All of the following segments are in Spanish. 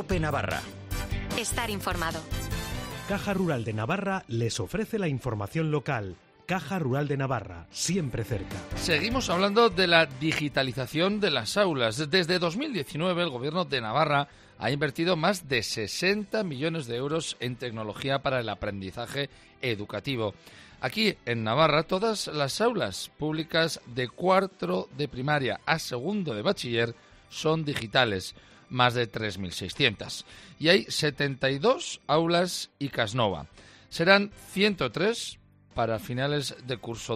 COPE Navarra. Estar informado. Caja Rural de Navarra les ofrece la información local. Caja Rural de Navarra, siempre cerca. Seguimos hablando de la digitalización de las aulas. Desde 2019 el Gobierno de Navarra ha invertido más de 60 millones de euros en tecnología para el aprendizaje educativo. Aquí en Navarra todas las aulas públicas de cuarto de primaria a segundo de bachiller son digitales, más de 3.600. Y hay 72 aulas ICAS Nova. Serán 103 para finales de curso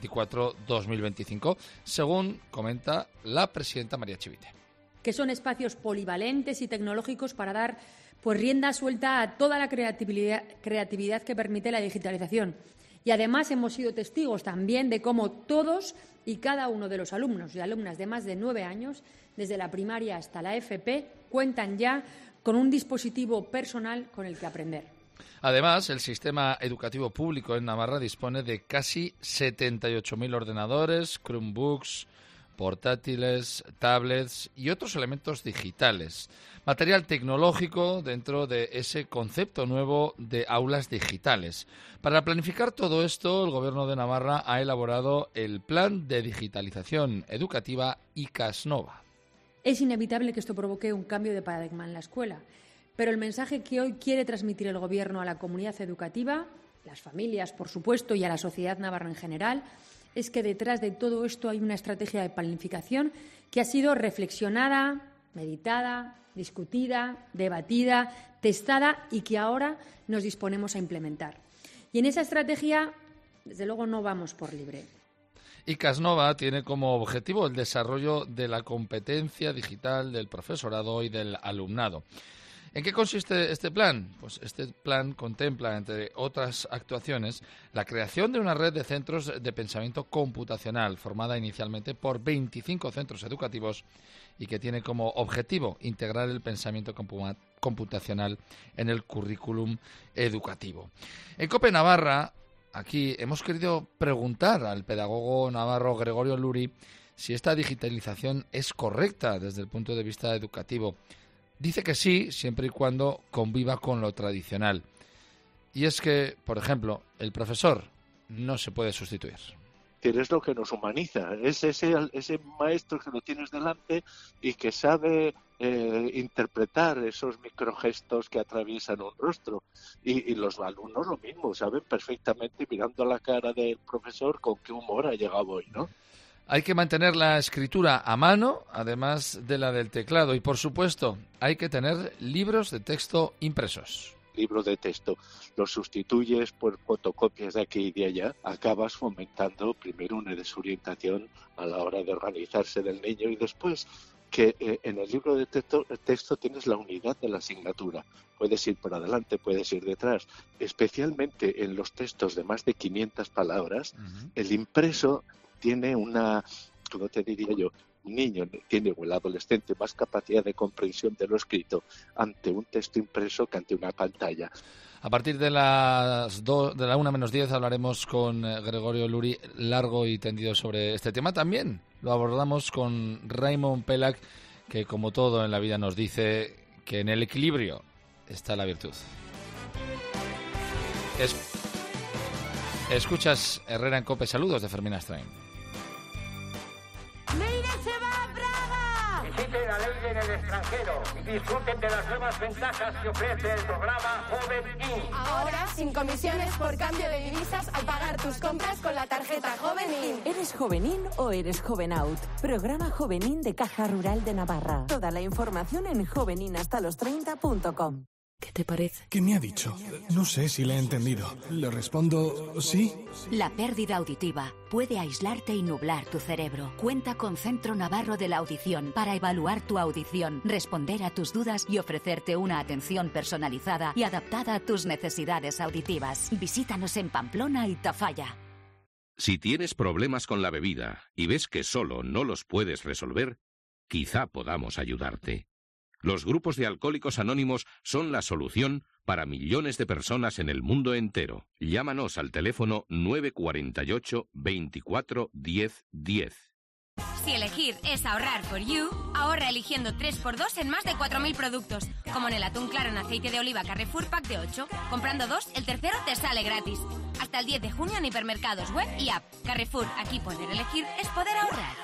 2024-2025, según comenta la presidenta María Chivite. Que son espacios polivalentes y tecnológicos para dar rienda suelta a toda la creatividad que permite la digitalización. Y además hemos sido testigos también de cómo todos y cada uno de los alumnos y alumnas de más de 9 años, desde la primaria hasta la FP, cuentan ya con un dispositivo personal con el que aprender. Además, el sistema educativo público en Navarra dispone de casi 78.000 ordenadores, Chromebooks, portátiles, tablets y otros elementos digitales. Material tecnológico dentro de ese concepto nuevo de aulas digitales. Para planificar todo esto, el Gobierno de Navarra ha elaborado el Plan de Digitalización Educativa ICAS Nova. Es inevitable que esto provoque un cambio de paradigma en la escuela, pero el mensaje que hoy quiere transmitir el Gobierno a la comunidad educativa, las familias, por supuesto, y a la sociedad navarra en general, es que detrás de todo esto hay una estrategia de planificación que ha sido reflexionada, meditada, discutida, debatida, testada y que ahora nos disponemos a implementar. Y en esa estrategia, desde luego, no vamos por libre. ICAS Nova tiene como objetivo el desarrollo de la competencia digital del profesorado y del alumnado. ¿En qué consiste este plan? Pues este plan contempla, entre otras actuaciones, la creación de una red de centros de pensamiento computacional, formada inicialmente por 25 centros educativos y que tiene como objetivo integrar el pensamiento computacional en el currículum educativo. En COPE Navarra, aquí hemos querido preguntar al pedagogo navarro Gregorio Luri si esta digitalización es correcta desde el punto de vista educativo. Dice que sí, siempre y cuando conviva con lo tradicional. Y es que, por ejemplo, el profesor no se puede sustituir. Es lo que nos humaniza, es ese maestro que lo tienes delante y que sabe interpretar esos microgestos que atraviesan un rostro. Y los alumnos lo mismo, saben perfectamente, mirando la cara del profesor, con qué humor ha llegado hoy, ¿no? Hay que mantener la escritura a mano, además de la del teclado. Y, por supuesto, hay que tener libros de texto impresos. Libros de texto, los sustituyes por fotocopias de aquí y de allá, acabas fomentando primero una desorientación a la hora de organizarse del niño y después que en el libro de texto tienes la unidad de la asignatura. Puedes ir por adelante, puedes ir detrás. Especialmente en los textos de más de 500 palabras, el impreso tiene una, ¿cómo te diría yo? Un niño tiene, o el adolescente, más capacidad de comprensión de lo escrito ante un texto impreso que ante una pantalla. A partir de la 1:10 hablaremos con Gregorio Luri largo y tendido sobre este tema. También lo abordamos con Raymond Pelac, que como todo en la vida nos dice que en el equilibrio está la virtud. Escuchas Herrera en COPE. Saludos de Fermín Astrain. Visiten a Leire en el extranjero y disfruten de las nuevas ventajas que ofrece el programa Joven In. Ahora, sin comisiones por cambio de divisas al pagar tus compras con la tarjeta Joven In. ¿Eres Joven In o eres Joven Out? Programa Joven In de Caja Rural de Navarra. Toda la información en joveninhastalostreinta.com. ¿Qué te parece? ¿Qué me ha dicho? No sé si le he entendido. ¿Le respondo sí? La pérdida auditiva puede aislarte y nublar tu cerebro. Cuenta con Centro Navarro de la Audición para evaluar tu audición, responder a tus dudas y ofrecerte una atención personalizada y adaptada a tus necesidades auditivas. Visítanos en Pamplona y Tafalla. Si tienes problemas con la bebida y ves que solo no los puedes resolver, quizá podamos ayudarte. Los grupos de alcohólicos anónimos son la solución para millones de personas en el mundo entero. Llámanos al teléfono 948 24 10 10. Si elegir es ahorrar for you, ahorra eligiendo 3x2 en más de 4.000 productos, como en el atún claro en aceite de oliva Carrefour Pack de 8. Comprando 2, el tercero te sale gratis. Hasta el 10 de junio en hipermercados, web y app. Carrefour, aquí poder elegir es poder ahorrar.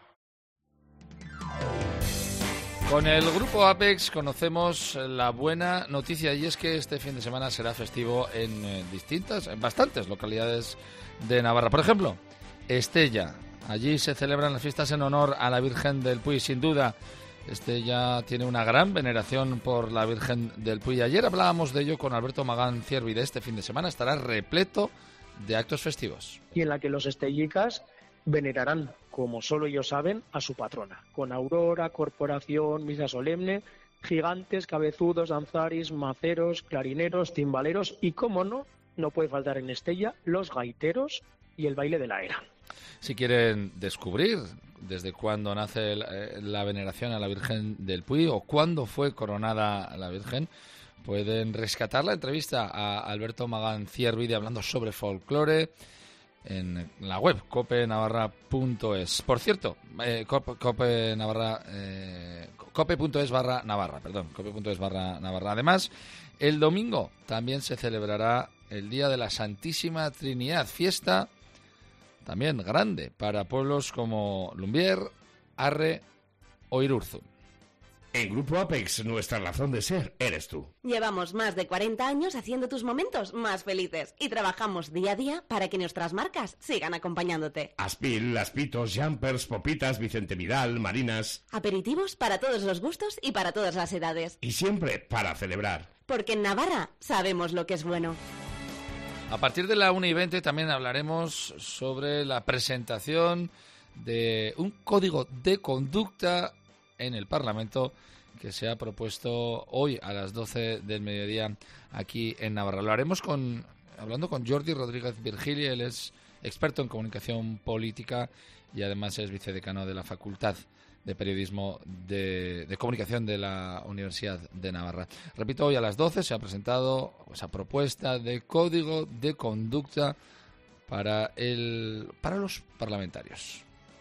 Con el grupo Apex conocemos la buena noticia, y es que este fin de semana será festivo en bastantes localidades de Navarra. Por ejemplo, Estella. Allí se celebran las fiestas en honor a la Virgen del Puy. Sin duda, Estella tiene una gran veneración por la Virgen del Puy. Ayer hablábamos de ello con Alberto Magán Ciervi. De este fin de semana estará repleto de actos festivos. Y en la que los estellicas venerarán, como solo ellos saben, a su patrona, con aurora, corporación, misa solemne, gigantes, cabezudos, danzaris, maceros, clarineros, timbaleros y, cómo no, no puede faltar en Estella, los gaiteros y el baile de la era. Si quieren descubrir desde cuándo nace la veneración a la Virgen del Puy o cuándo fue coronada la Virgen, pueden rescatar la entrevista a Alberto Magán Ciervi de Hablando sobre Folclore en la web copenavarra.es. Por cierto, cope.es/Navarra. Además, el domingo también se celebrará el Día de la Santísima Trinidad, fiesta también grande para pueblos como Lumbier, Arre o Irurzun. En Grupo Apex, nuestra razón de ser eres tú. Llevamos más de 40 años haciendo tus momentos más felices y trabajamos día a día para que nuestras marcas sigan acompañándote. Aspil, Aspitos, Jumpers, Popitas, Vicente Vidal, Marinas. Aperitivos para todos los gustos y para todas las edades. Y siempre para celebrar. Porque en Navarra sabemos lo que es bueno. A partir de la 1:20 también hablaremos sobre la presentación de un código de conducta en el Parlamento que se ha propuesto hoy a las 12 del mediodía aquí en Navarra. Lo haremos hablando con Jordi Rodríguez Virgili. Él es experto en comunicación política y además es vicedecano de la Facultad de Periodismo de Comunicación de la Universidad de Navarra. Repito, hoy a las 12 se ha presentado esa propuesta de código de conducta para los parlamentarios.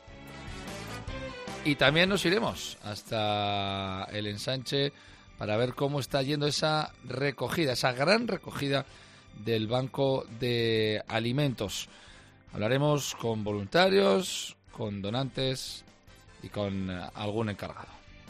Y también nos iremos hasta el Ensanche para ver cómo está yendo esa recogida, esa gran recogida del Banco de Alimentos. Hablaremos con voluntarios, con donantes y con algún encargado.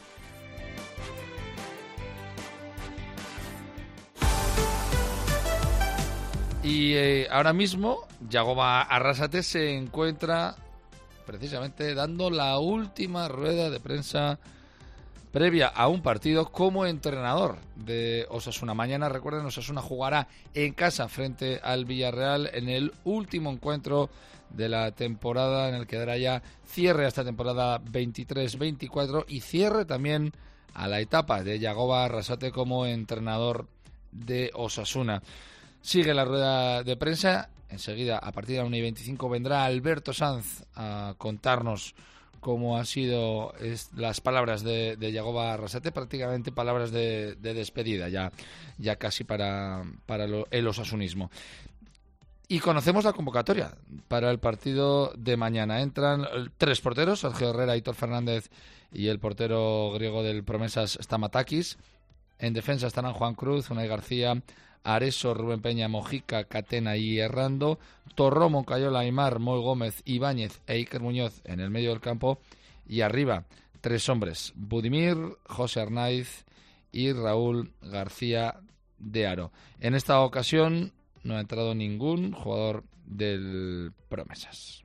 Y ahora mismo Yagoba Arrasate se encuentra precisamente dando la última rueda de prensa previa a un partido como entrenador de Osasuna. Mañana, recuerden, Osasuna jugará en casa frente al Villarreal en el último encuentro de la temporada, en el que dará ya cierre a esta temporada 23-24 y cierre también a la etapa de Yagoba Arrasate como entrenador de Osasuna. Sigue la rueda de prensa. Enseguida, a partir de la 1:25, vendrá Alberto Sanz a contarnos cómo han sido las palabras de Yagoba Arrasate, prácticamente palabras de despedida, ya casi para el osasunismo. Y conocemos la convocatoria para el partido de mañana. Entran 3 porteros, Sergio Herrera, Aitor Fernández y el portero griego del Promesas, Stamatakis. En defensa estarán Juan Cruz, Unai García, Areso, Rubén Peña, Mojica, Catena y Errando, Torró, Moncayola, Aimar, Moy Gómez, Ibáñez e Iker Muñoz en el medio del campo. Y arriba, 3 hombres, Budimir, José Arnaiz y Raúl García de Aro. En esta ocasión no ha entrado ningún jugador del Promesas.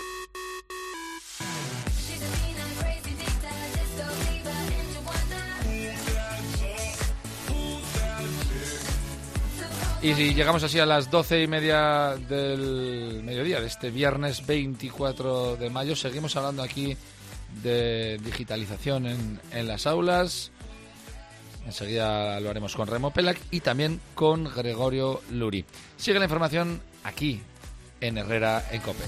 Y si llegamos así a las 12:30 del mediodía de este viernes 24 de mayo, seguimos hablando aquí de digitalización en las aulas. Enseguida lo haremos con Remo Pelac y también con Gregorio Luri. Sigue la información aquí en Herrera en COPE.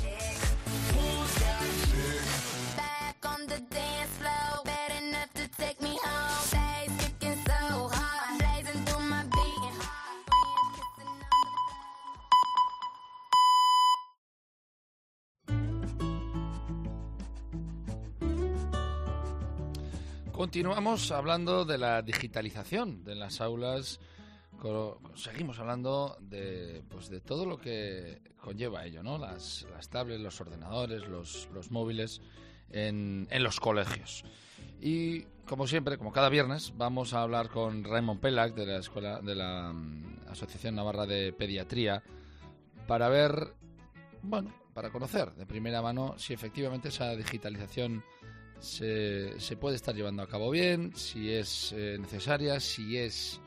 Continuamos hablando de la digitalización de las aulas. Seguimos hablando de todo lo que conlleva ello, ¿no? Las tablets, los ordenadores, los móviles en los colegios. Y como siempre, como cada viernes, vamos a hablar con Raimon Pelac de la Asociación Navarra de Pediatría para ver, para conocer de primera mano si efectivamente esa digitalización se puede estar llevando a cabo bien, si es necesaria, si es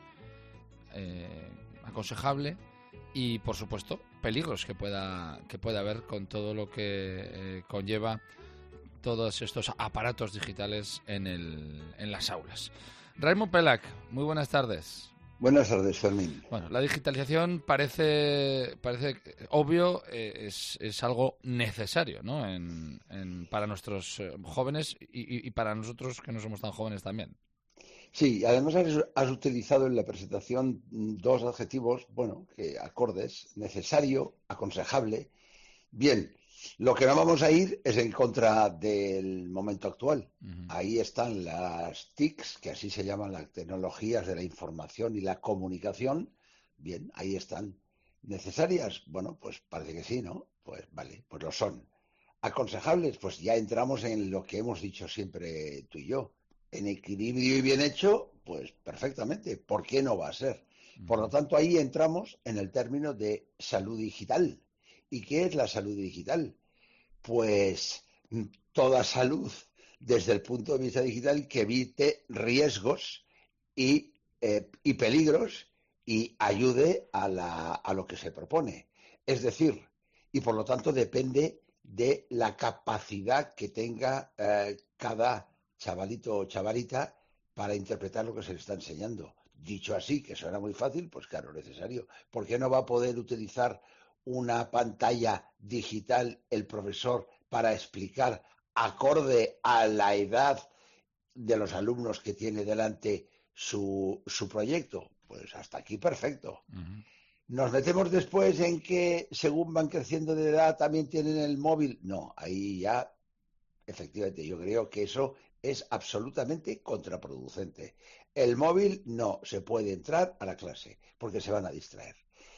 aconsejable y, por supuesto, peligros que pueda haber con todo lo que conlleva todos estos aparatos digitales en las aulas. Raimon Pelac, muy buenas tardes. Buenas tardes, Fermín. Bueno, la digitalización parece obvio, es algo necesario, ¿no? Para nuestros jóvenes y para nosotros que no somos tan jóvenes también. Sí, además has utilizado en la presentación dos adjetivos, que acordes: necesario, aconsejable. Bien, lo que no vamos a ir es en contra del momento actual. Uh-huh. Ahí están las TICs, que así se llaman las tecnologías de la información y la comunicación. Bien, ahí están. ¿Necesarias? Bueno, pues parece que sí, ¿no? Pues vale, pues lo son. ¿Aconsejables? Pues ya entramos en lo que hemos dicho siempre tú y yo. En equilibrio y bien hecho, pues perfectamente. ¿Por qué no va a ser? Por lo tanto, ahí entramos en el término de salud digital. ¿Y qué es la salud digital? Pues toda salud desde el punto de vista digital que evite riesgos y peligros y ayude a lo que se propone. Es decir, y por lo tanto depende de la capacidad que tenga cada chavalito o chavalita para interpretar lo que se le está enseñando. Dicho así, que suena muy fácil, pues claro, necesario. ¿Por qué no va a poder utilizar una pantalla digital el profesor para explicar acorde a la edad de los alumnos que tiene delante su proyecto? Pues hasta aquí perfecto. Uh-huh. ¿Nos metemos después en que según van creciendo de edad también tienen el móvil? No, ahí ya efectivamente yo creo que eso es absolutamente contraproducente. El móvil no se puede entrar a la clase porque se van a distraer.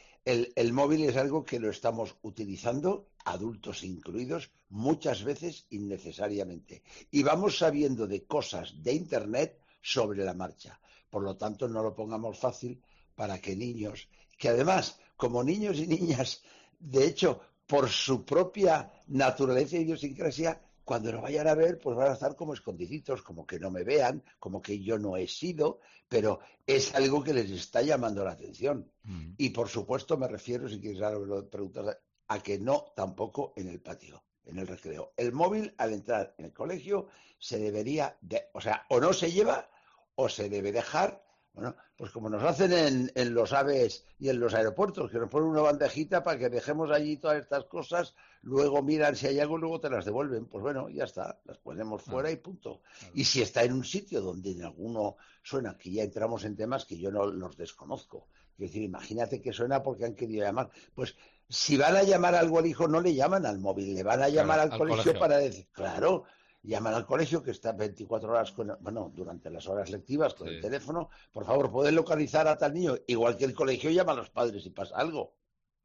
El móvil es algo que lo estamos utilizando, adultos incluidos, muchas veces innecesariamente. Y vamos sabiendo de cosas de Internet sobre la marcha. Por lo tanto, no lo pongamos fácil para que niños, que además, como niños y niñas, de hecho, por su propia naturaleza e idiosincrasia, cuando lo vayan a ver, pues van a estar como escondiditos, como que no me vean, como que yo no he sido, pero es algo que les está llamando la atención. Mm. Y por supuesto me refiero, si quieres preguntar, a que no tampoco en el patio, en el recreo. El móvil al entrar en el colegio se debería, o no se lleva o se debe dejar. Bueno, pues como nos hacen en los AVEs y en los aeropuertos, que nos ponen una bandejita para que dejemos allí todas estas cosas, luego miran si hay algo y luego te las devuelven. Pues bueno, ya está, las ponemos fuera y punto. Y si está en un sitio donde en alguno suena, que ya entramos en temas que yo no los desconozco. Es decir, imagínate que suena porque han querido llamar. Pues si van a llamar algo al hijo, no le llaman al móvil, le van a llamar al colegio para decir, claro, llaman al colegio que está 24 horas durante las horas lectivas con el teléfono. Por favor, ¿pueden localizar a tal niño? Igual que el colegio llama a los padres si pasa algo.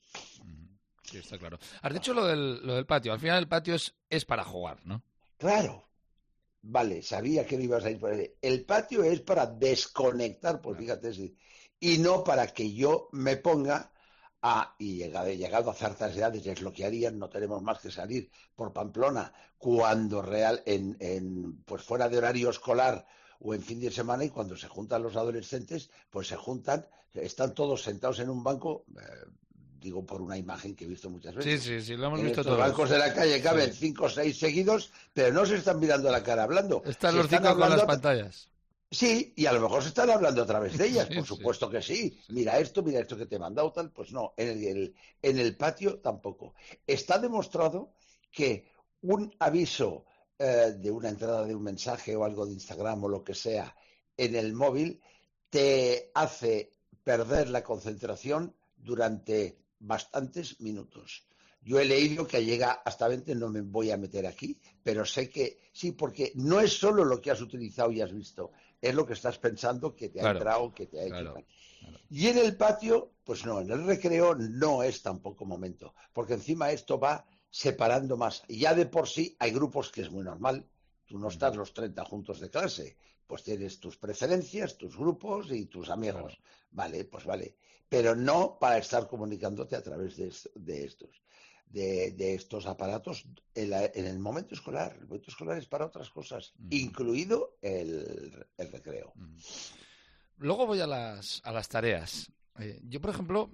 Sí, está claro. Has dicho lo del patio. Al final el patio es para jugar, ¿no? Claro. Vale, sabía que no ibas a ir por ahí. El patio es para desconectar, pues fíjate, sí. Y no para que yo me ponga y llegado a ciertas edades, es lo que harían, no tenemos más que salir por Pamplona cuando pues fuera de horario escolar o en fin de semana, y cuando se juntan los adolescentes, pues se juntan, están todos sentados en un banco, digo por una imagen que he visto muchas veces. Sí, lo hemos visto todos. Los bancos de la calle caben 5 o 6 seguidos, pero no se están mirando a la cara hablando. Están los 5 con las pantallas. Sí, y a lo mejor se están hablando a través de ellas, por supuesto que sí. Mira esto que te he mandado, tal, pues no. En el patio tampoco. Está demostrado que un aviso de una entrada de un mensaje o algo de Instagram o lo que sea en el móvil te hace perder la concentración durante bastantes minutos. Yo he leído que llega hasta 20, no me voy a meter aquí, pero sé que sí, porque no es solo lo que has utilizado y has visto, es lo que estás pensando que te ha entrado, que te ha hecho. Claro. Y en el patio, pues no, en el recreo no es tampoco momento, porque encima esto va separando más. Y ya de por sí hay grupos que es muy normal, tú no estás los 30 juntos de clase, pues tienes tus preferencias, tus grupos y tus amigos. Claro. Vale, pues vale, pero no para estar comunicándote a través de estos aparatos en el momento escolar. El momento escolar es para otras cosas, incluido el recreo. Luego voy a las tareas. Yo, por ejemplo,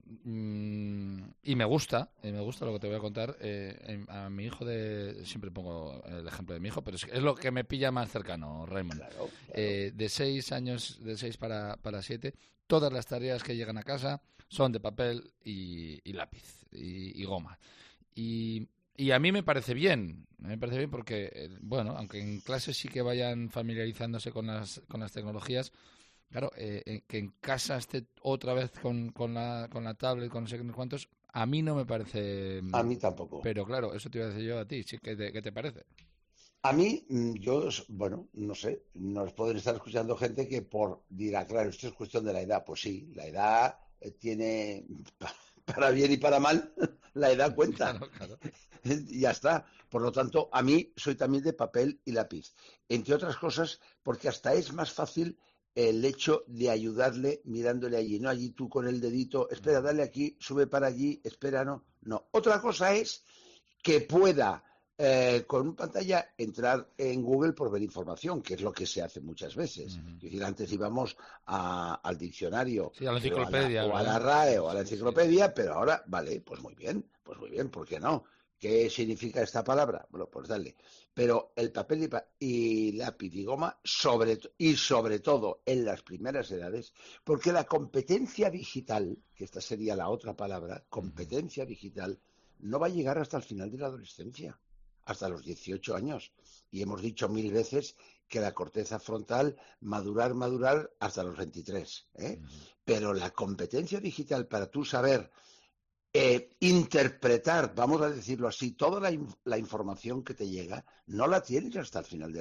y me gusta lo que te voy a contar, a mi hijo siempre pongo el ejemplo de mi hijo, pero es lo que me pilla más cercano, Raymond. Claro. De 6 años, de 6 para 7, todas las tareas que llegan a casa son de papel y lápiz y goma. Y a mí me parece bien porque, bueno, aunque en clase sí que vayan familiarizándose con las tecnologías, claro, que en casa esté otra vez con la tablet, con no sé cuántos, a mí no me parece... A mí tampoco. Pero claro, eso te iba a decir yo a ti, ¿sí? ¿Qué te parece? A mí, bueno, no sé, nos pueden estar escuchando gente que dirá, claro, esto es cuestión de la edad. Pues sí, la edad tiene, para bien y para mal, la edad cuenta. Claro. Y ya está. Por lo tanto, a mí soy también de papel y lápiz. Entre otras cosas, porque hasta es más fácil el hecho de ayudarle mirándole allí, no allí tú con el dedito, espera, dale aquí, sube para allí, espera, no. Otra cosa es que pueda con una pantalla entrar en Google por ver información, que es lo que se hace muchas veces. Es decir, antes íbamos al diccionario, sí, a la enciclopedia, o a la RAE o a la enciclopedia, pero ahora, vale, pues muy bien, ¿por qué no? ¿Qué significa esta palabra? Bueno, pues dale. Pero el papel y lápiz y goma, sobre todo en las primeras edades, porque la competencia digital, que esta sería la otra palabra, competencia digital, no va a llegar hasta el final de la adolescencia, hasta los 18 años. Y hemos dicho 1000 veces que la corteza frontal madurar hasta los 23. Pero la competencia digital para tú saber interpretar, vamos a decirlo así, toda la información que te llega, no la tienes hasta el final de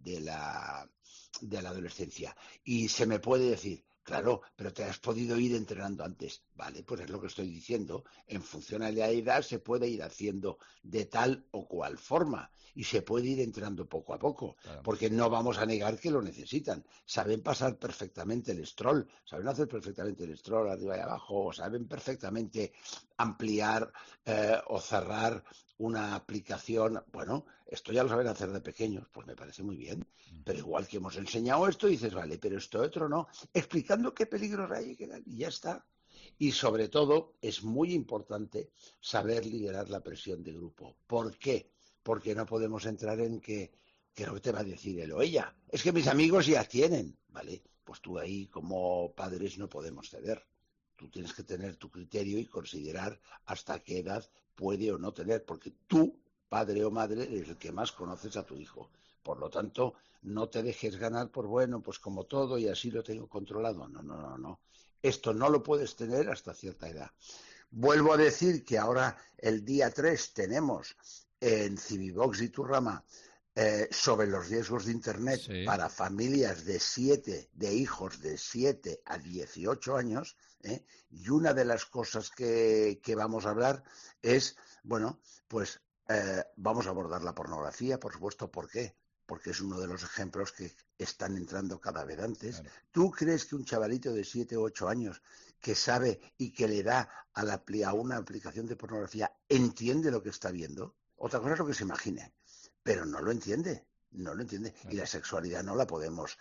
la adolescencia. Y se me puede decir, claro, pero te has podido ir entrenando antes. Vale, pues es lo que estoy diciendo. En función de la edad se puede ir haciendo de tal o cual forma y se puede ir entrenando poco a poco, claro. Porque no vamos a negar que lo necesitan. Saben pasar perfectamente el scroll, saben hacer perfectamente el scroll arriba y abajo, o saben perfectamente ampliar o cerrar una aplicación. Bueno, esto ya lo saben hacer de pequeños, pues me parece muy bien. Pero igual que hemos enseñado esto, dices, vale, pero esto otro no, explicando qué peligros hay y ya está. Y sobre todo es muy importante saber liderar la presión de grupo. ¿Por qué? Porque no podemos entrar en que lo que te va a decir él o ella. Es que mis amigos ya tienen, ¿vale? Pues tú ahí como padres no podemos ceder. Tú tienes que tener tu criterio y considerar hasta qué edad puede o no tener, porque tú, padre o madre, eres el que más conoces a tu hijo. Por lo tanto, no te dejes ganar por, bueno, pues como todo y así lo tengo controlado. No. Esto no lo puedes tener hasta cierta edad. Vuelvo a decir que ahora el día 3 tenemos en Civivox y Turrama sobre los riesgos de Internet para familias de hijos de 7 a 18 años, y una de las cosas que vamos a hablar es, bueno, pues vamos a abordar la pornografía, por supuesto. ¿Por qué? Porque es uno de los ejemplos que están entrando cada vez antes. Claro. ¿Tú crees que un chavalito de 7 o 8 años que sabe y que le da a una aplicación de pornografía entiende lo que está viendo? Otra cosa es lo que se imagine, pero no lo entiende. Claro. Y la sexualidad no la podemos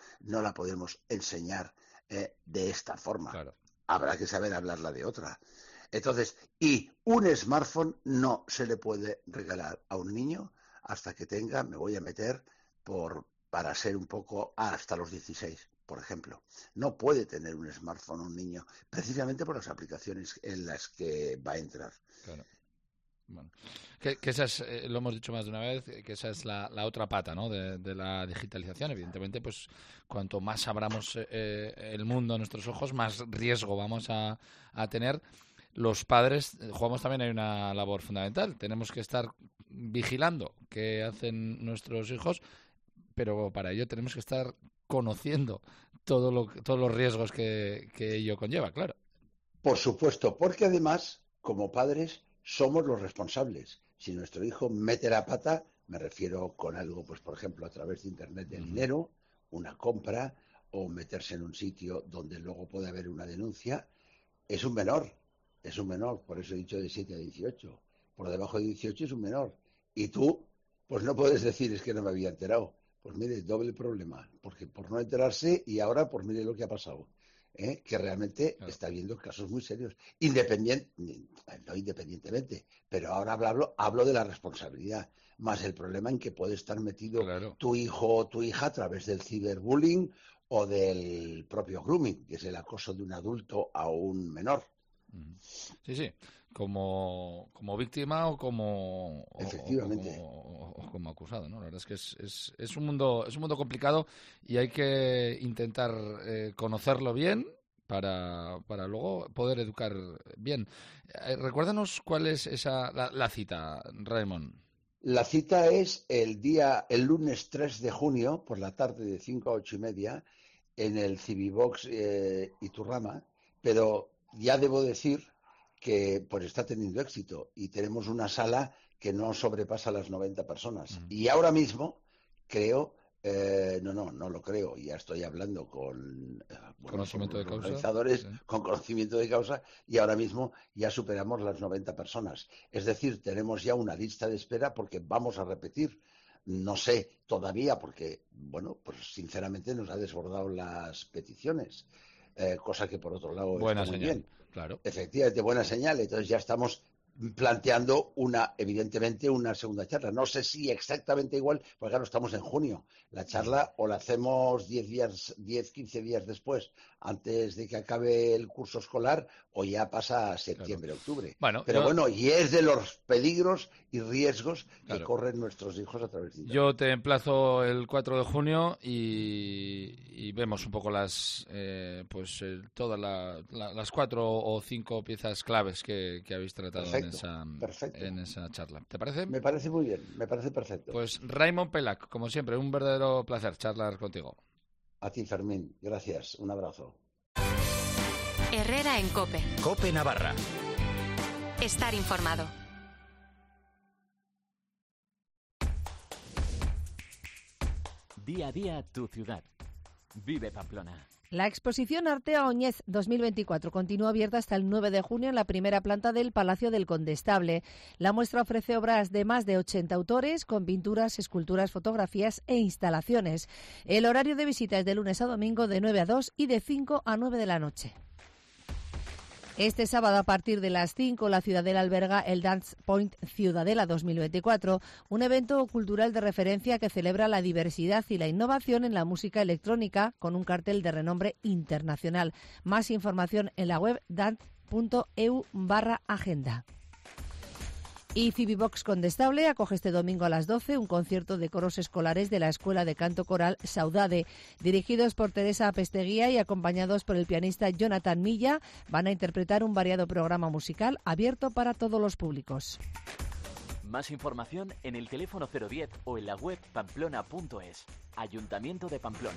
enseñar de esta forma. Claro. Habrá que saber hablarla de otra. Entonces, y un smartphone no se le puede regalar a un niño hasta que tenga, me voy a meter para ser un poco hasta los 16, por ejemplo. No puede tener un smartphone un niño, precisamente por las aplicaciones en las que va a entrar. Claro. Bueno, que esa es, lo hemos dicho más de una vez, que esa es la otra pata, ¿no?, de la digitalización. Evidentemente, pues cuanto más abramos el mundo a nuestros ojos, más riesgo vamos a tener. los padres jugamos también, hay una labor fundamental. Tenemos que estar vigilando qué hacen nuestros hijos, pero para ello tenemos que estar conociendo todos los riesgos que ello conlleva, claro. Por supuesto, porque además, como padres, somos los responsables. Si nuestro hijo mete la pata, me refiero con algo, pues por ejemplo, a través de Internet de dinero, una compra, o meterse en un sitio donde luego puede haber una denuncia, es un menor, por eso he dicho de 7 a 18. Por debajo de 18 es un menor. Y tú, pues no puedes decir, es que no me había enterado. Pues mire, doble problema, porque por no enterarse y ahora, pues mire lo que ha pasado. Que realmente está habiendo casos muy serios, no independientemente, pero ahora hablo de la responsabilidad, más el problema en que puede estar metido tu hijo o tu hija a través del ciberbullying o del propio grooming, que es el acoso de un adulto a un menor. Sí, como víctima o como efectivamente o como acusado, ¿no? La verdad es que es un mundo complicado y hay que intentar conocerlo bien para luego poder educar bien. Recuérdanos cuál es la cita, Raymond. La cita es el lunes 3 de junio por la tarde de 5 a 8:30 en el Civivox Iturrama, pero ya debo decir que pues está teniendo éxito y tenemos una sala que no sobrepasa las 90 personas. Y ahora mismo creo, no lo creo, ya estoy hablando con conocimiento de causa, organizadores con conocimiento de causa, y ahora mismo ya superamos las 90 personas. Es decir, tenemos ya una lista de espera porque vamos a repetir. No sé todavía porque, bueno, pues sinceramente nos ha desbordado las peticiones, cosa que por otro lado buena está muy señal. bien. Claro. Efectivamente, buena señal. Entonces ya estamos planteando evidentemente una segunda charla. No sé si exactamente igual, porque claro, estamos en junio. La charla o la hacemos 15 días después, antes de que acabe el curso escolar, o ya pasa a septiembre, octubre. Bueno, y es de los peligros y riesgos que corren nuestros hijos a través de Internet. Yo te emplazo el 4 de junio y vemos un poco todas las 4 o 5 piezas claves que habéis tratado en esa charla. ¿Te parece? Me parece muy bien, me parece perfecto. Pues Raymond Pelac, como siempre, un verdadero placer charlar contigo. A ti, Fermín, gracias, un abrazo. Herrera en COPE. COPE Navarra. Estar informado. Día a día tu ciudad. Vive Pamplona. La exposición Artea Oñez 2024 continúa abierta hasta el 9 de junio en la primera planta del Palacio del Condestable. La muestra ofrece obras de más de 80 autores con pinturas, esculturas, fotografías e instalaciones. El horario de visita es de lunes a domingo de 9 a 2 y de 5 a 9 de la noche. Este sábado a partir de las 5 la Ciudadela alberga el Dance Point Ciudadela 2024, un evento cultural de referencia que celebra la diversidad y la innovación en la música electrónica con un cartel de renombre internacional. Más información en la web dance.eu/agenda. Y Civivox Condestable acoge este domingo a las 12 un concierto de coros escolares de la Escuela de Canto Coral Saudade. Dirigidos por Teresa Apesteguía y acompañados por el pianista Jonathan Milla, van a interpretar un variado programa musical abierto para todos los públicos. Más información en el teléfono 010 o en la web pamplona.es. Ayuntamiento de Pamplona.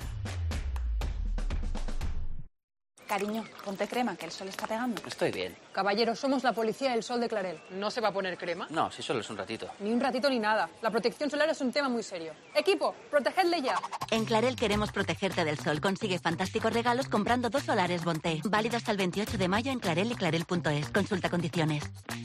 Cariño, ponte crema, que el sol está pegando. Estoy bien. Caballero, somos la policía del sol de Clarel. ¿No se va a poner crema? No, si solo es un ratito. Ni un ratito ni nada. La protección solar es un tema muy serio. Equipo, protegedle ya. En Clarel queremos protegerte del sol. Consigue fantásticos regalos comprando 2 solares Bonté. Válido hasta el 28 de mayo en Clarel y clarel.es. Consulta condiciones.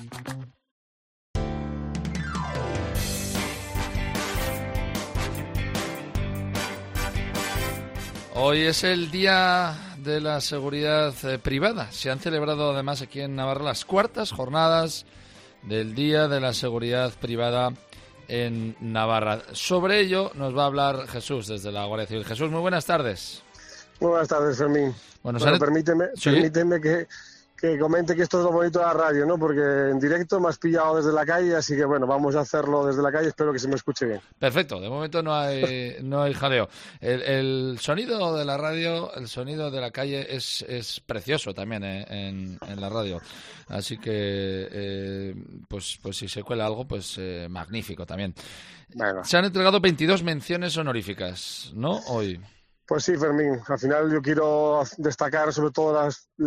Hoy es el Día de la Seguridad Privada. Se han celebrado además aquí en Navarra las 4ª jornadas del Día de la Seguridad Privada en Navarra. Sobre ello nos va a hablar Jesús desde la Guardia Civil. Jesús, muy buenas tardes. Muy buenas tardes, Fermín. Bueno, permíteme que que comente que esto es lo bonito de la radio, ¿no? Porque en directo me has pillado desde la calle, así que bueno, vamos a hacerlo desde la calle, espero que se me escuche bien. Perfecto, de momento no hay jaleo. El sonido de la radio, el sonido de la calle es precioso también en la radio, así que pues si se cuela algo, pues magnífico también. Bueno. Se han entregado 22 menciones honoríficas, ¿no? Hoy. Pues sí, Fermín. Al final yo quiero destacar sobre todo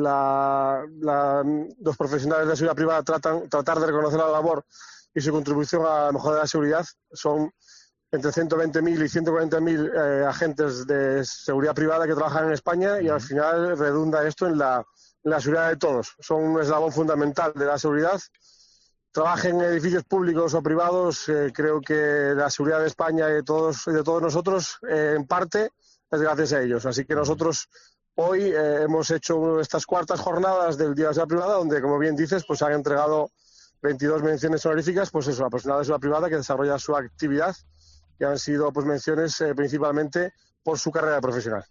los profesionales de la seguridad privada tratar de reconocer la labor y su contribución a la mejora de la seguridad. Son entre 120.000 y 140.000 agentes de seguridad privada que trabajan en España y al final redunda esto en la seguridad de todos. Son un eslabón fundamental de la seguridad. Trabajen en edificios públicos o privados, creo que la seguridad de España y de todos nosotros, en parte, es gracias a ellos. Así que nosotros hoy hemos hecho estas cuartas jornadas del Día de la Seguridad Privada, donde, como bien dices, pues han entregado 22 menciones honoríficas, pues eso, a personal de seguridad privada que desarrolla su actividad, y han sido pues menciones principalmente por su carrera profesional.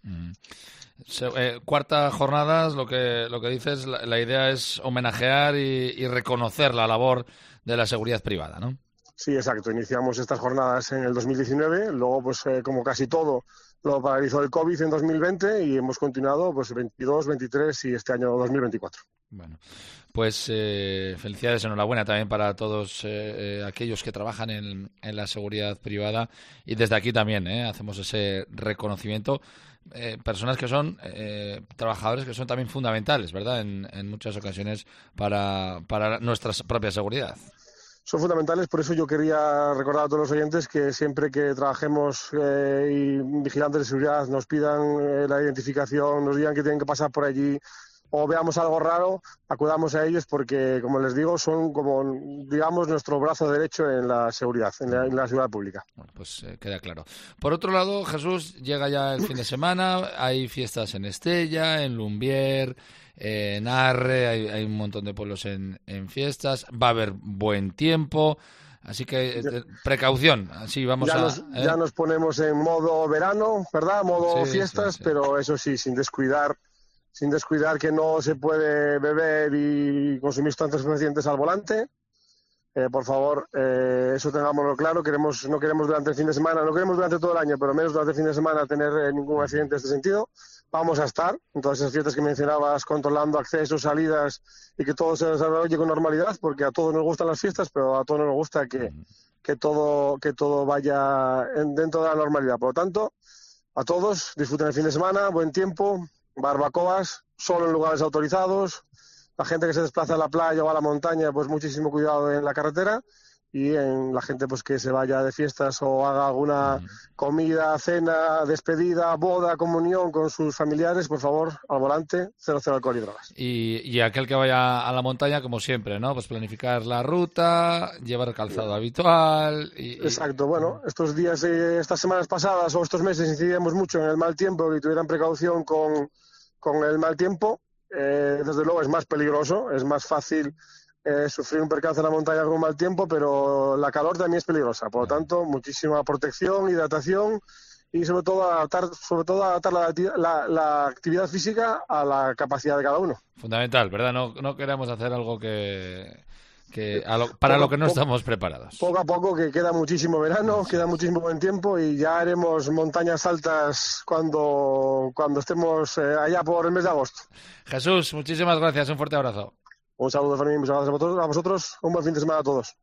Cuarta jornadas, lo que dices, la idea es homenajear y reconocer la labor de la seguridad privada, ¿no? Sí, exacto. Iniciamos estas jornadas en el 2019, luego pues como casi todo lo paralizó el COVID en 2020 y hemos continuado pues 22, 23 y este año 2024. Bueno, pues felicidades, enhorabuena también para todos aquellos que trabajan en la seguridad privada y desde aquí también hacemos ese reconocimiento. Personas que son trabajadores que son también fundamentales, ¿verdad? En muchas ocasiones para nuestra propia seguridad. Son fundamentales, por eso yo quería recordar a todos los oyentes que siempre que trabajemos y vigilantes de seguridad nos pidan la identificación, nos digan que tienen que pasar por allí o veamos algo raro, acudamos a ellos porque, como les digo, son como, digamos, nuestro brazo derecho en la seguridad, en la seguridad pública. Bueno, pues queda claro. Por otro lado, Jesús, llega ya el fin de semana, hay fiestas en Estella, en Lumbier, en Arre, hay un montón de pueblos en fiestas, va a haber buen tiempo, así que precaución, así vamos ya nos ponemos en modo verano, ¿verdad? Modo fiestas, sí. Pero eso sí, sin descuidar que no se puede beber y consumir sustancias estupefacientes al volante. Por favor, eso tengámoslo claro. No queremos durante el fin de semana, no queremos durante todo el año, pero menos durante el fin de semana tener ningún accidente en este sentido. Vamos a estar en todas esas fiestas que mencionabas, controlando accesos, salidas y que todo se desarrolle con normalidad, porque a todos nos gustan las fiestas, pero a todos nos gusta que todo vaya dentro de la normalidad. Por lo tanto, a todos, disfruten el fin de semana, buen tiempo, barbacoas, solo en lugares autorizados. La gente que se desplaza a la playa o a la montaña, pues muchísimo cuidado en la carretera, y en la gente pues que se vaya de fiestas o haga alguna comida, cena, despedida, boda, comunión con sus familiares, por favor, al volante, 0 alcohol y drogas. Y aquel que vaya a la montaña, como siempre, ¿no? Pues planificar la ruta, llevar calzado habitual. Exacto, bueno, estos días, estas semanas pasadas o estos meses incidíamos mucho en el mal tiempo, y tuvieran precaución con el mal tiempo. Desde luego es más peligroso, es más fácil sufrir un percance en la montaña con mal tiempo, pero la calor también es peligrosa. Por lo tanto, muchísima protección, hidratación y sobre todo adaptar la actividad física a la capacidad de cada uno. Fundamental, ¿verdad? No queremos hacer algo para lo que no estamos preparados. Poco a poco, que queda muchísimo verano, queda muchísimo buen tiempo y ya haremos montañas altas cuando estemos allá por el mes de agosto. Jesús, muchísimas gracias, un fuerte abrazo. Un saludo, Fermín, muchas gracias a vosotros, un buen fin de semana a todos.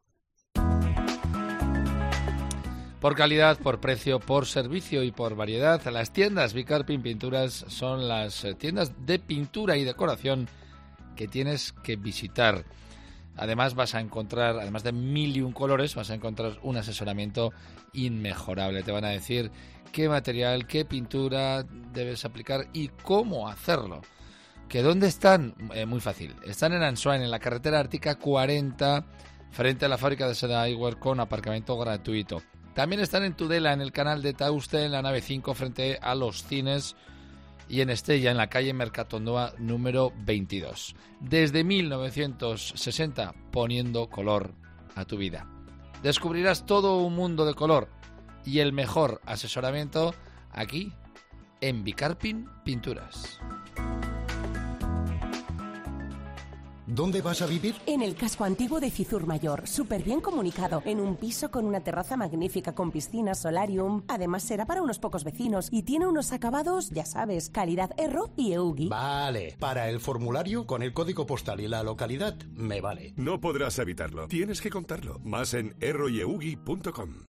Por calidad, por precio, por servicio y por variedad, las tiendas Bicarpin Pinturas son las tiendas de pintura y decoración que tienes que visitar. Además vas a encontrar, además de 1001 colores, vas a encontrar un asesoramiento inmejorable. Te van a decir qué material, qué pintura debes aplicar y cómo hacerlo. ¿Que dónde están? Muy fácil. Están en Ansoain, en la carretera Ártica 40, frente a la fábrica de seda Eyewear, con aparcamiento gratuito. También están en Tudela, en el canal de Tauste, en la nave 5, frente a los cines, y en Estella, en la calle Mercatondoa número 22. Desde 1960, poniendo color a tu vida. Descubrirás todo un mundo de color y el mejor asesoramiento aquí, en Bicarpin Pinturas. ¿Dónde vas a vivir? En el casco antiguo de Cizur Mayor, súper bien comunicado, en un piso con una terraza magnífica con piscina, solarium. Además será para unos pocos vecinos y tiene unos acabados, ya sabes, calidad Erro y Eugi. Vale, para el formulario con el código postal y la localidad me vale. No podrás evitarlo, tienes que contarlo. Más en erroyeugi.com.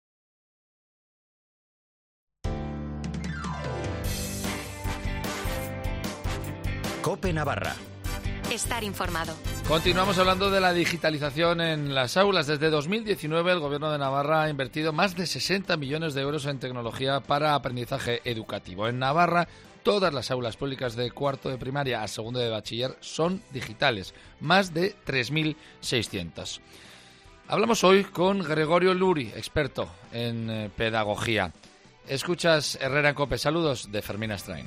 COPE Navarra. Estar informado. Continuamos hablando de la digitalización en las aulas. Desde 2019 el Gobierno de Navarra ha invertido más de 60 millones de euros en tecnología para aprendizaje educativo. En Navarra, todas las aulas públicas de cuarto de primaria a segundo de bachiller son digitales, más de 3.600. Hablamos hoy con Gregorio Luri, experto en pedagogía. Escuchas Herrera en COPE. Saludos de Fermín Astrain.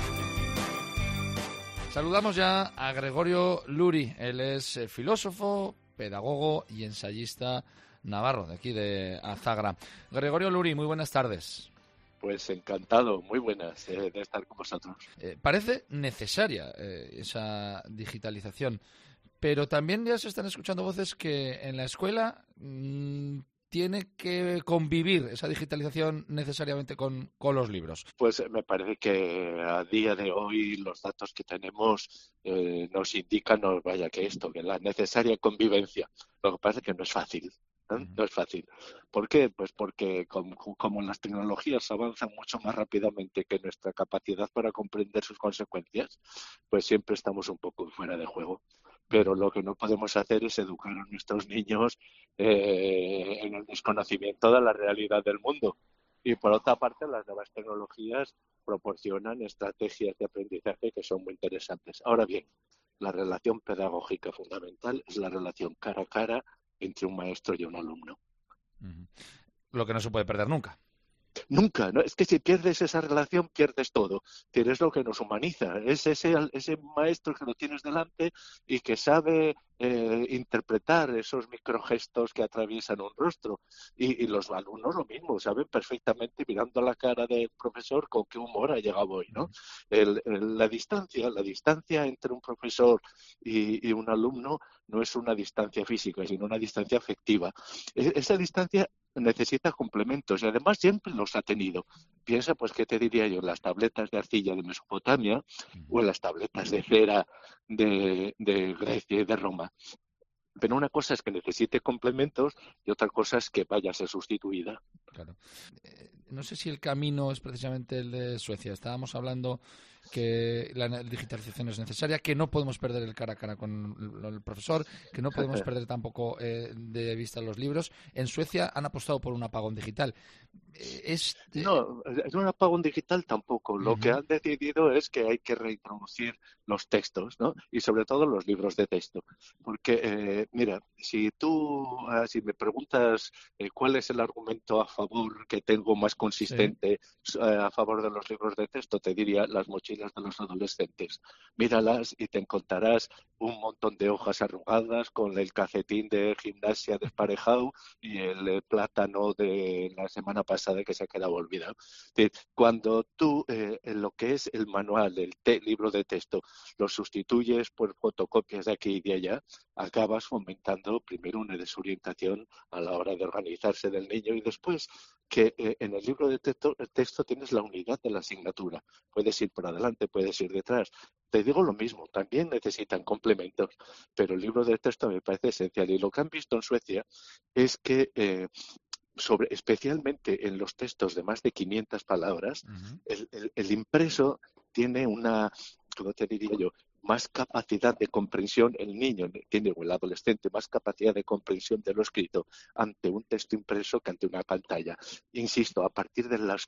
Saludamos ya a Gregorio Luri. Él es filósofo, pedagogo y ensayista navarro, de aquí de Azagra. Gregorio Luri, muy buenas tardes. Pues encantado, muy buenas de estar con vosotros. Parece necesaria esa digitalización, pero también ya se están escuchando voces que en la escuela tiene que convivir esa digitalización necesariamente con los libros. Pues me parece que a día de hoy los datos que tenemos nos indican, que la necesaria convivencia. Lo que pasa es que no es fácil. No es fácil. ¿Por qué? Pues porque como las tecnologías avanzan mucho más rápidamente que nuestra capacidad para comprender sus consecuencias, pues siempre estamos un poco fuera de juego. Pero lo que no podemos hacer es educar a nuestros niños en el desconocimiento de la realidad del mundo. Y por otra parte, las nuevas tecnologías proporcionan estrategias de aprendizaje que son muy interesantes. Ahora bien, la relación pedagógica fundamental es la relación cara a cara entre un maestro y un alumno. Lo que no se puede perder nunca. Nunca, ¿no? Es que si pierdes esa relación, pierdes todo. Tienes lo que nos humaniza. Es ese maestro que lo tienes delante y que sabe interpretar esos microgestos que atraviesan un rostro. Y los alumnos lo mismo, saben perfectamente, mirando la cara del profesor, con qué humor ha llegado hoy, ¿no? La distancia entre un profesor y un alumno no es una distancia física, sino una distancia afectiva. Esa distancia necesita complementos y además siempre los ha tenido. Piensa, pues, ¿qué te diría yo? Las tabletas de arcilla de Mesopotamia o en las tabletas de cera de Grecia y de Roma. Pero una cosa es que necesite complementos y otra cosa es que vaya a ser sustituida. Claro. No sé si el camino es precisamente el de Suecia. Estábamos hablando que la digitalización es necesaria, que no podemos perder el cara a cara con el profesor, que no podemos perder tampoco de vista los libros. En Suecia han apostado por un apagón digital. No, un apagón digital tampoco. Lo que han decidido es que hay que reintroducir los textos, ¿no? Y sobre todo los libros de texto. Porque, mira, si me preguntas cuál es el argumento a favor que tengo más consistente a favor de los libros de texto, te diría las mochilas de los adolescentes. Míralas y te encontrarás un montón de hojas arrugadas con el calcetín de gimnasia desparejado y el plátano de la semana pasada que se ha quedado olvidado. Cuando tú en lo que es el manual, el libro de texto, lo sustituyes por fotocopias de aquí y de allá, acabas fomentando primero una desorientación a la hora de organizarse del niño y después que en el libro de texto tienes la unidad de la asignatura. Puedes ir por adelante, puedes ir detrás. Te digo lo mismo, también necesitan complementos, pero el libro de texto me parece esencial. Y lo que han visto en Suecia es que especialmente en los textos de más de 500 palabras, el impreso tiene una, ¿cómo te diría yo?, más capacidad de comprensión, el niño tiene, o el adolescente, más capacidad de comprensión de lo escrito ante un texto impreso que ante una pantalla. Insisto, a partir de las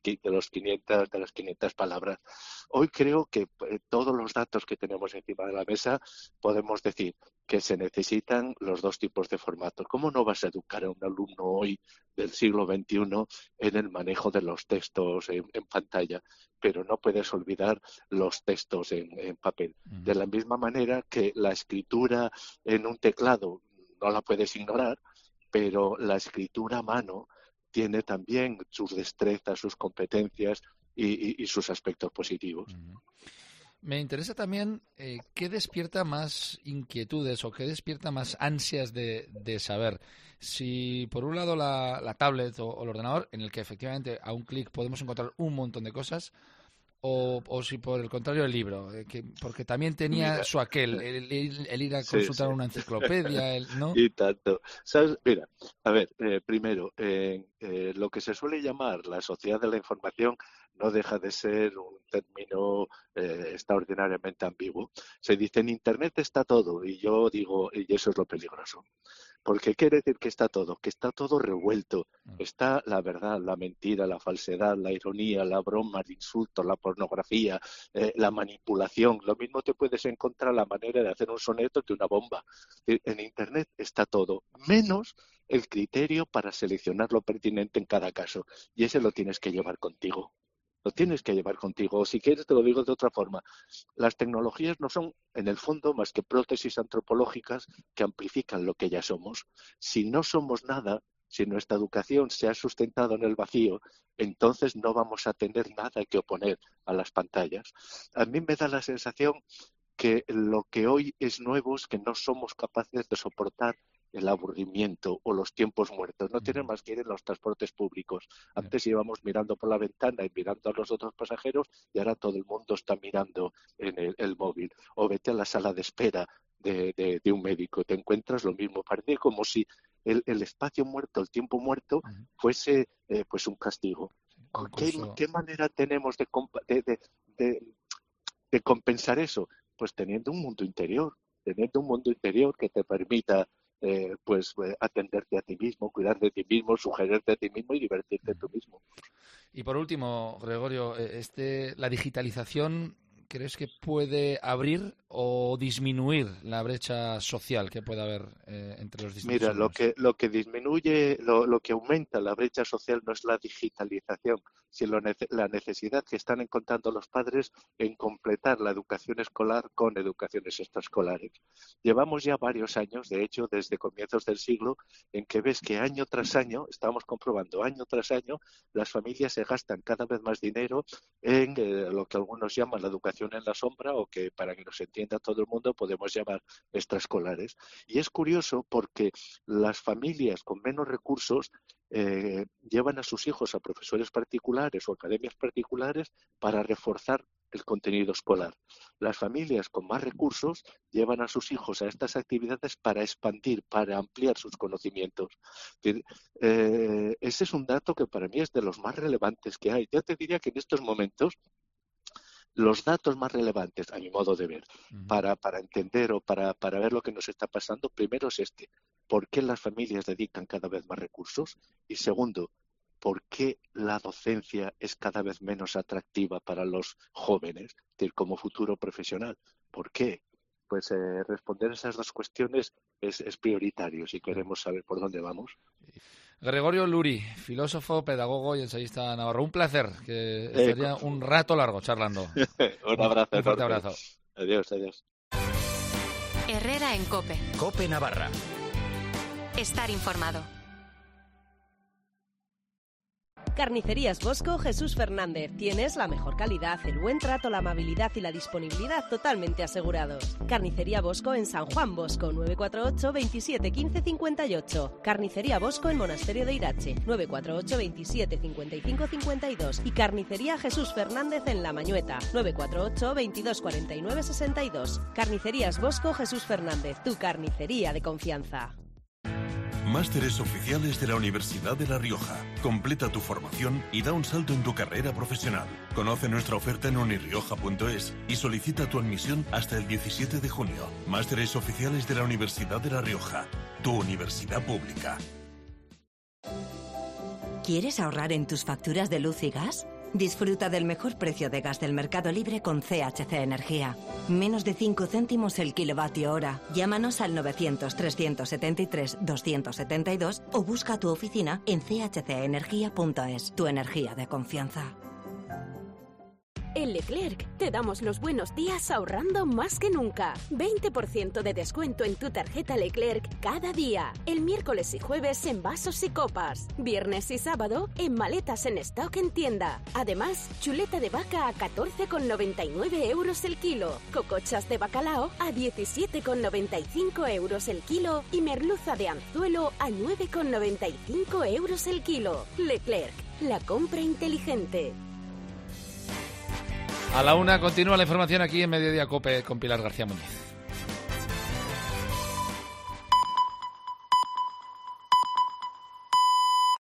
500 palabras. Hoy creo que todos los datos que tenemos encima de la mesa podemos decir que se necesitan los dos tipos de formatos. ¿Cómo no vas a educar a un alumno hoy del siglo XXI en el manejo de los textos en pantalla? Pero no puedes olvidar los textos en papel. De la misma manera que la escritura en un teclado no la puedes ignorar, pero la escritura a mano tiene también sus destrezas, sus competencias y sus aspectos positivos. Me interesa también qué despierta más inquietudes o qué despierta más ansias de saber. Si por un lado la tablet o el ordenador, en el que efectivamente a un clic podemos encontrar un montón de cosas, o si por el contrario el libro, porque también tenía su aquel, el ir a consultar una enciclopedia, ¿no? Y tanto. ¿Sabes? Mira, a ver, primero, lo que se suele llamar la sociedad de la información no deja de ser un término extraordinariamente ambiguo. Se dice en Internet está todo, y yo digo, y eso es lo peligroso. Porque quiere decir que está todo revuelto. Está la verdad, la mentira, la falsedad, la ironía, la broma, el insulto, la pornografía, la manipulación. Lo mismo te puedes encontrar la manera de hacer un soneto que una bomba. En Internet está todo, menos el criterio para seleccionar lo pertinente en cada caso. Y ese lo tienes que llevar contigo. Lo tienes que llevar contigo. O si quieres, te lo digo de otra forma. Las tecnologías no son, en el fondo, más que prótesis antropológicas que amplifican lo que ya somos. Si no somos nada, si nuestra educación se ha sustentado en el vacío, entonces no vamos a tener nada que oponer a las pantallas. A mí me da la sensación que lo que hoy es nuevo es que no somos capaces de soportar el aburrimiento o los tiempos muertos. No tienen más que ir en los transportes públicos. Antes íbamos mirando por la ventana y mirando a los otros pasajeros y ahora todo el mundo está mirando en el móvil. O vete a la sala de espera de un médico. Te encuentras lo mismo. Parece como si el espacio muerto, el tiempo muerto, fuese pues un castigo. ¿Qué manera tenemos de compensar eso? Pues teniendo un mundo interior que te permita atenderte a ti mismo, cuidar de ti mismo, sugerirte a ti mismo y divertirte tú mismo. Y por último, Gregorio, la digitalización, ¿crees que puede abrir o disminuir la brecha social que puede haber entre los distintos? Mira, lo que disminuye, lo que aumenta la brecha social no es la digitalización, sino la necesidad que están encontrando los padres en completar la educación escolar con educaciones extraescolares. Llevamos ya varios años, de hecho, desde comienzos del siglo, en que ves que año tras año, estamos comprobando año tras año, las familias se gastan cada vez más dinero en lo que algunos llaman la educación en la sombra, o que para que nos entienda todo el mundo podemos llamar extraescolares. Y es curioso porque las familias con menos recursos llevan a sus hijos a profesores particulares o academias particulares para reforzar el contenido escolar. Las familias con más recursos llevan a sus hijos a estas actividades para expandir, para ampliar sus conocimientos. Ese es un dato que para mí es de los más relevantes que hay. Ya te diría que en estos momentos los datos más relevantes, a mi modo de ver, para entender o para ver lo que nos está pasando, primero es ¿por qué las familias dedican cada vez más recursos? Y segundo, ¿por qué la docencia es cada vez menos atractiva para los jóvenes como futuro profesional? ¿Por qué? Pues responder esas dos cuestiones es prioritario si queremos saber por dónde vamos. Gregorio Luri, filósofo, pedagogo y ensayista navarro. Un placer, que estaría un rato largo charlando. Un abrazo. Un fuerte abrazo. Adiós. Herrera en COPE. COPE Navarra. Estar informado. Carnicerías Bosco Jesús Fernández. Tienes la mejor calidad, el buen trato, la amabilidad y la disponibilidad totalmente asegurados. Carnicería Bosco en San Juan Bosco, 948 27 15 58. Carnicería Bosco en Monasterio de Irache, 948 27 55 52. Y Carnicería Jesús Fernández en La Mañueta, 948 22 49 62. Carnicerías Bosco Jesús Fernández, tu carnicería de confianza. Másteres oficiales de la Universidad de La Rioja. Completa tu formación y da un salto en tu carrera profesional. Conoce nuestra oferta en unirioja.es y solicita tu admisión hasta el 17 de junio. Másteres oficiales de la Universidad de La Rioja. Tu universidad pública. ¿Quieres ahorrar en tus facturas de luz y gas? Disfruta del mejor precio de gas del mercado libre con CHC Energía. Menos de 5 céntimos el kilovatio hora. Llámanos al 900-373-272 o busca tu oficina en chcenergia.es. Tu energía de confianza. En Leclerc te damos los buenos días ahorrando más que nunca. 20% de descuento en tu tarjeta Leclerc cada día. El miércoles y jueves en vasos y copas. Viernes y sábado en maletas en stock en tienda. Además, chuleta de vaca a 14,99 euros el kilo. Cocochas de bacalao a 17,95 euros el kilo. Y merluza de anzuelo a 9,95 euros el kilo. Leclerc, la compra inteligente. A la 1 continúa la información aquí en Mediodía COPE con Pilar García Muñiz.